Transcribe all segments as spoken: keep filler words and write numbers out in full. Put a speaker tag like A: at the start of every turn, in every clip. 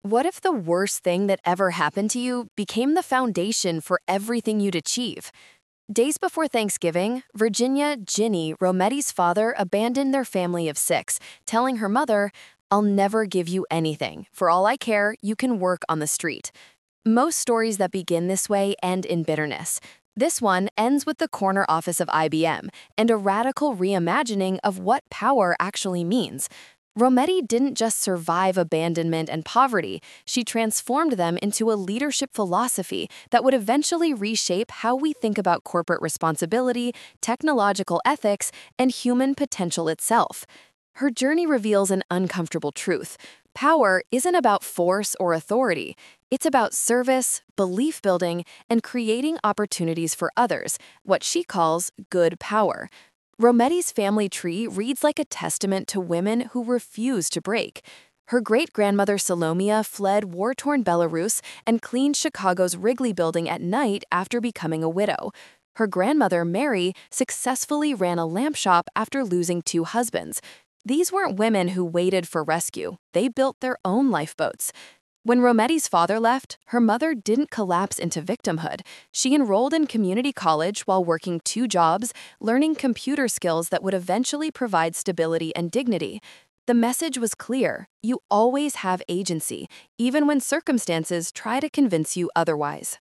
A: What if the worst thing that ever happened to you became the foundation for everything you'd achieve? Days before Thanksgiving, Virginia Ginny, Rometty's father, abandoned their family of six, telling her mother, "I'll never give you anything. For all I care, you can work on the street." Most stories that begin this way end in bitterness. This one ends with the corner office of I B M and a radical reimagining of what power actually means. Rometty didn't just survive abandonment and poverty, she transformed them into a leadership philosophy that would eventually reshape how we think about corporate responsibility, technological ethics, and human potential itself. Her journey reveals an uncomfortable truth. Power isn't about force or authority. It's about service, belief building, and creating opportunities for others, what she calls good power. Rometty's family tree reads like a testament to women who refuse to break. Her great-grandmother Salomia fled war-torn Belarus and cleaned Chicago's Wrigley Building at night after becoming a widow. Her grandmother Mary successfully ran a lamp shop after losing two husbands. These weren't women who waited for rescue. They built their own lifeboats. When Rometty's father left, her mother didn't collapse into victimhood. She enrolled in community college while working two jobs, learning computer skills that would eventually provide stability and dignity. The message was clear: you always have agency, even when circumstances try to convince you otherwise.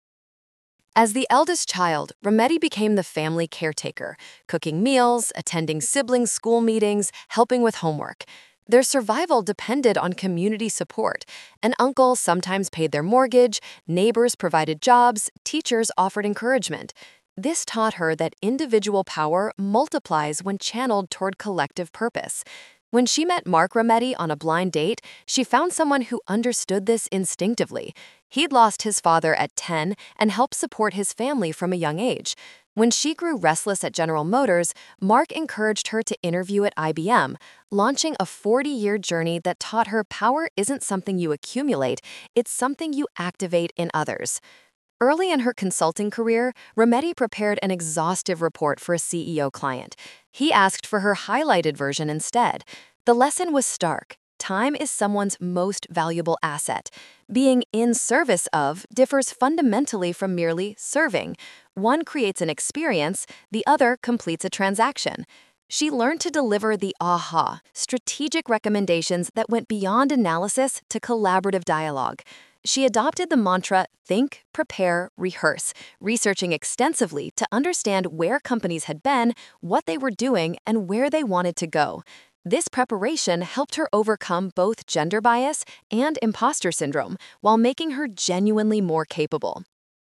A: As the eldest child, Rometty became the family caretaker, cooking meals, attending siblings' school meetings, helping with homework. Their survival depended on community support. An uncle sometimes paid their mortgage, neighbors provided jobs, teachers offered encouragement. This taught her that individual power multiplies when channeled toward collective purpose. When she met Mark Rometty on a blind date, she found someone who understood this instinctively. He'd lost his father at ten and helped support his family from a young age. When she grew restless at General Motors, Mark encouraged her to interview at I B M, launching a forty-year journey that taught her power isn't something you accumulate, it's something you activate in others. Early in her consulting career, Rometty prepared an exhaustive report for a C E O client. He asked for her highlighted version instead. The lesson was stark. Time is someone's most valuable asset. Being in service of differs fundamentally from merely serving. One creates an experience, the other completes a transaction. She learned to deliver the aha, strategic recommendations that went beyond analysis to collaborative dialogue. She adopted the mantra think, prepare, rehearse, researching extensively to understand where companies had been, what they were doing, and where they wanted to go. This preparation helped her overcome both gender bias and imposter syndrome while making her genuinely more capable.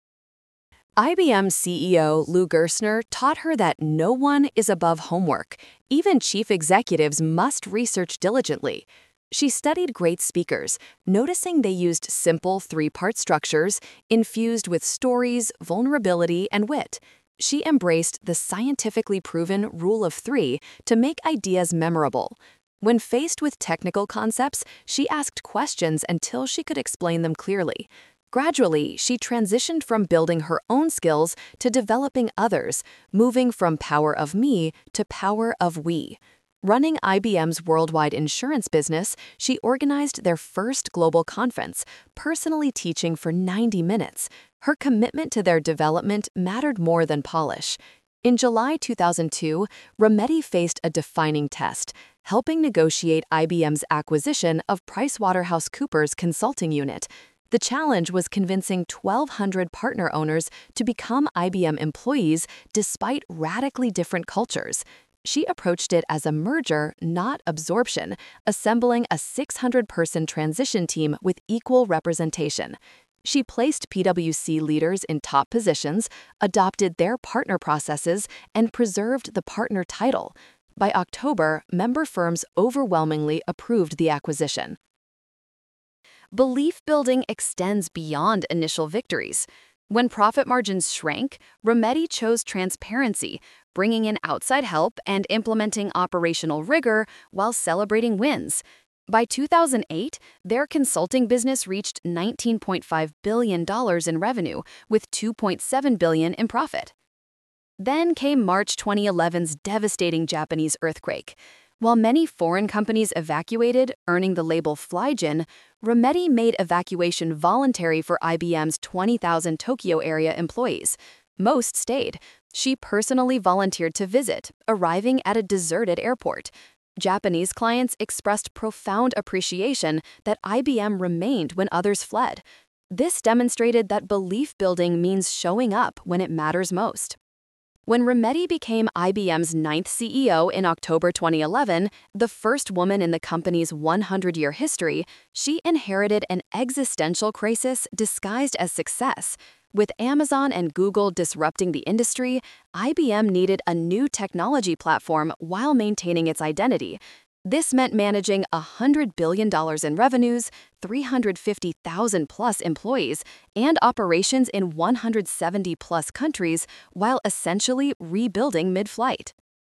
A: I B M C E O Lou Gerstner taught her that no one is above homework. Even chief executives must research diligently. She studied great speakers, noticing they used simple three-part structures infused with stories, vulnerability, and wit. She embraced the scientifically proven rule of three to make ideas memorable. When faced with technical concepts, she asked questions until she could explain them clearly. Gradually, she transitioned from building her own skills to developing others, moving from power of me to power of we. Running I B M's worldwide insurance business, she organized their first global conference, personally teaching for ninety minutes. Her commitment to their development mattered more than polish. In July two thousand two, Rometty faced a defining test, helping negotiate I B M's acquisition of PricewaterhouseCoopers consulting unit. The challenge was convincing twelve hundred partner owners to become I B M employees despite radically different cultures. She approached it as a merger, not absorption, assembling a six hundred person transition team with equal representation. She placed P W C leaders in top positions, adopted their partner processes, and preserved the partner title. By October, member firms overwhelmingly approved the acquisition. Belief building extends beyond initial victories. When profit margins shrank, Rometty chose transparency, bringing in outside help and implementing operational rigor while celebrating wins. By two thousand eight, their consulting business reached nineteen point five billion dollars in revenue, with two point seven billion dollars in profit. Then came March twenty eleven's devastating Japanese earthquake. While many foreign companies evacuated, earning the label Flygen, Remedi made evacuation voluntary for I B M's twenty thousand Tokyo area employees. Most stayed. She personally volunteered to visit, arriving at a deserted airport. Japanese clients expressed profound appreciation that I B M remained when others fled. This demonstrated that belief building means showing up when it matters most. When Remedi became I B M's ninth C E O in October twenty eleven, the first woman in the company's one hundred year history, she inherited an existential crisis disguised as success. With Amazon and Google disrupting the industry, I B M needed a new technology platform while maintaining its identity. This meant managing one hundred billion dollars in revenues, three hundred fifty thousand plus employees, and operations in one hundred seventy plus countries while essentially rebuilding mid-flight.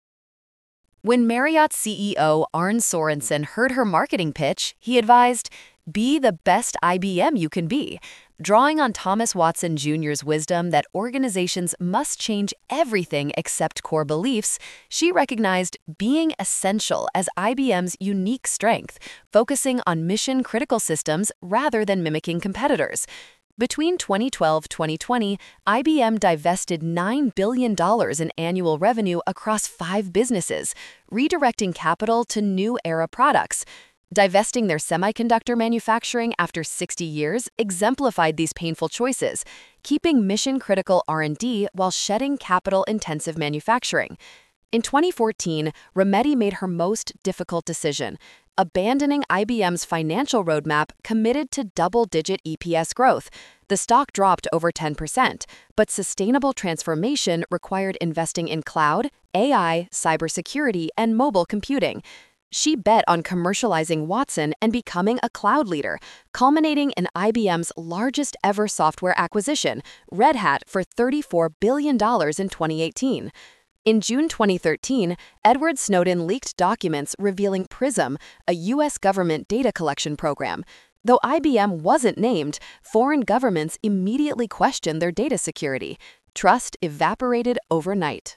A: When Marriott C E O Arne Sorensen heard her marketing pitch, he advised, "Be the best I B M you can be." Drawing on Thomas Watson Junior's wisdom that organizations must change everything except core beliefs, she recognized being essential as I B M's unique strength, focusing on mission-critical systems rather than mimicking competitors. Between twenty twelve and twenty twenty, I B M divested nine billion dollars in annual revenue across five businesses, redirecting capital to new era products. Divesting their semiconductor manufacturing after sixty years exemplified these painful choices, keeping mission-critical R and D while shedding capital-intensive manufacturing. In twenty fourteen, Remedi made her most difficult decision, abandoning I B M's financial roadmap committed to double-digit E P S growth. The stock dropped over ten percent, but sustainable transformation required investing in cloud, A I, cybersecurity, and mobile computing. She bet on commercializing Watson and becoming a cloud leader, culminating in I B M's largest ever software acquisition, Red Hat, for thirty-four billion dollars in twenty eighteen. In June twenty thirteen, Edward Snowden leaked documents revealing PRISM, a U S government data collection program. Though I B M wasn't named, foreign governments immediately questioned their data security. Trust evaporated overnight.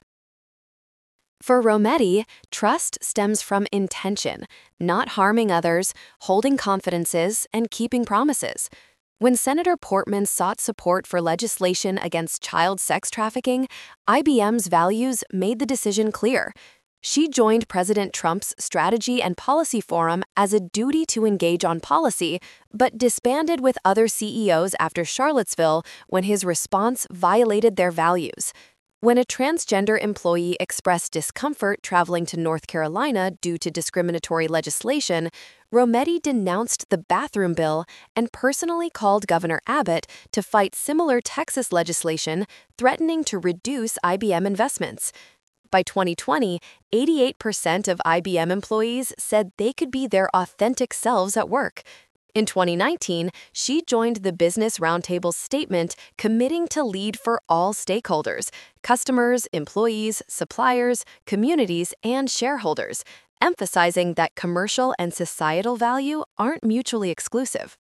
A: For Remedi, trust stems from intention, not harming others, holding confidences, and keeping promises. When Senator Portman sought support for legislation against child sex trafficking, I B M's values made the decision clear. She joined President Trump's Strategy and Policy Forum as a duty to engage on policy, but disbanded with other C E Os after Charlottesville when his response violated their values. When a transgender employee expressed discomfort traveling to North Carolina due to discriminatory legislation, Remedi denounced the bathroom bill and personally called Governor Abbott to fight similar Texas legislation threatening to reduce I B M investments. By twenty twenty, eighty-eight percent of I B M employees said they could be their authentic selves at work. In twenty nineteen, she joined the Business Roundtable's statement committing to lead for all stakeholders, customers, employees, suppliers, communities, and shareholders, emphasizing that commercial and societal value aren't mutually exclusive.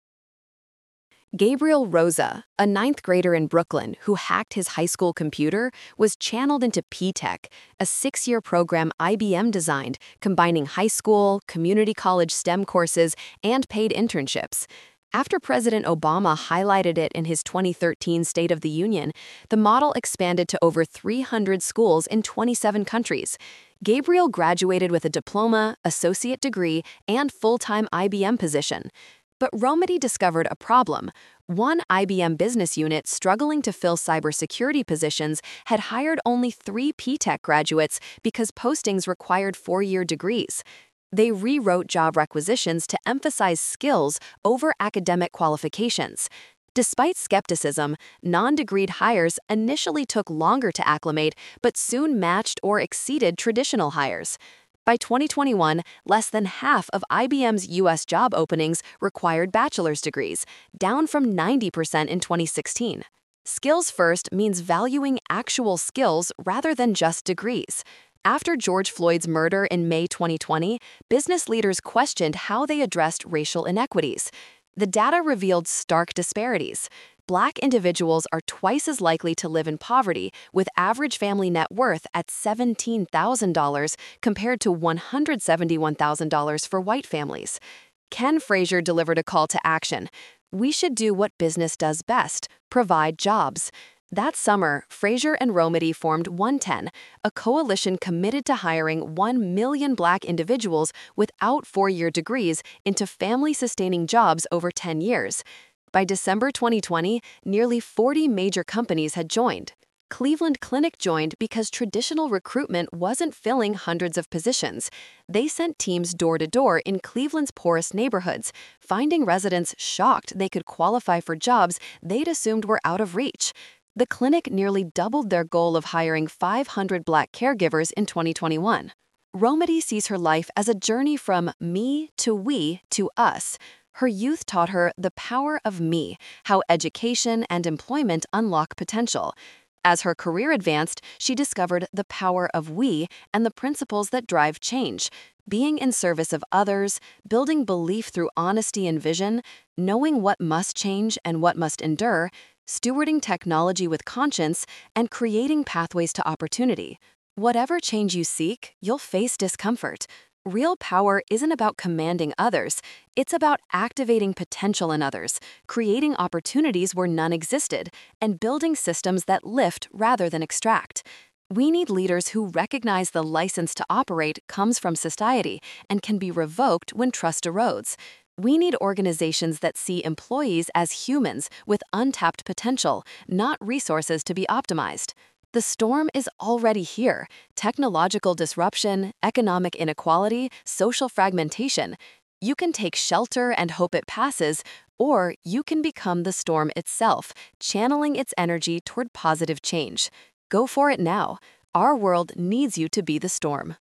A: Gabriel Rosa, a ninth grader in Brooklyn who hacked his high school computer, was channeled into P-Tech, a six-year program I B M designed, combining high school, community college STEM courses, and paid internships. After President Obama highlighted it in his twenty thirteen State of the Union, the model expanded to over three hundred schools in twenty-seven countries. Gabriel graduated with a diploma, associate degree, and full-time I B M position. But Remedi discovered a problem. One I B M business unit struggling to fill cybersecurity positions had hired only three P-Tech graduates because postings required four-year degrees. They rewrote job requisitions to emphasize skills over academic qualifications. Despite skepticism, non-degreed hires initially took longer to acclimate but soon matched or exceeded traditional hires. By twenty twenty-one, less than half of I B M's U S job openings required bachelor's degrees, down from ninety percent in twenty sixteen. Skills first means valuing actual skills rather than just degrees. After George Floyd's murder in May twenty twenty, business leaders questioned how they addressed racial inequities. The data revealed stark disparities. Black individuals are twice as likely to live in poverty, with average family net worth at seventeen thousand dollars compared to one hundred seventy-one thousand dollars for white families. Ken Frazier delivered a call to action. We should do what business does best, provide jobs. That summer, Frazier and Romity formed one ten, a coalition committed to hiring one million Black individuals without four-year degrees into family-sustaining jobs over ten years. By December twenty twenty, nearly forty major companies had joined. Cleveland Clinic joined because traditional recruitment wasn't filling hundreds of positions. They sent teams door to door in Cleveland's poorest neighborhoods, finding residents shocked they could qualify for jobs they'd assumed were out of reach. The clinic nearly doubled their goal of hiring five hundred Black caregivers in twenty twenty-one. Romity sees her life as a journey from me to we to us. Her youth taught her the power of me, how education and employment unlock potential. As her career advanced, she discovered the power of we and the principles that drive change. Being in service of others, building belief through honesty and vision, knowing what must change and what must endure, stewarding technology with conscience, and creating pathways to opportunity. Whatever change you seek, you'll face discomfort. Real power isn't about commanding others. It's about activating potential in others, creating opportunities where none existed, and building systems that lift rather than extract. We need leaders who recognize the license to operate comes from society and can be revoked when trust erodes. We need organizations that see employees as humans with untapped potential, not resources to be optimized. The storm is already here: technological disruption, economic inequality, social fragmentation. You can take shelter and hope it passes, or you can become the storm itself, channeling its energy toward positive change. Go for it now. Our world needs you to be the storm.